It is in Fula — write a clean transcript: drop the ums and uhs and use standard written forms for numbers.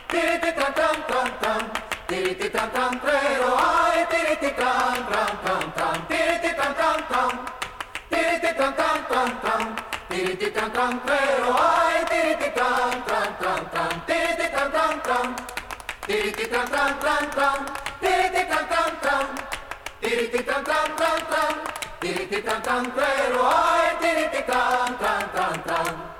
tiriti tran tran tran tran, tiriti tran tran trero, ay, tiriti tran tran tran tran, tiriti tran tran tran, tiriti tran tran tran tran, tiriti tran tran trero, ay, tiriti tran tran tran tran, tiriti tran tran tran, tiriti tran tran tran tran, tiriti tran tran tran, tiriti tran tran tran tran, tiriti tran tran trero, ay, tiriti tran tran tran tran.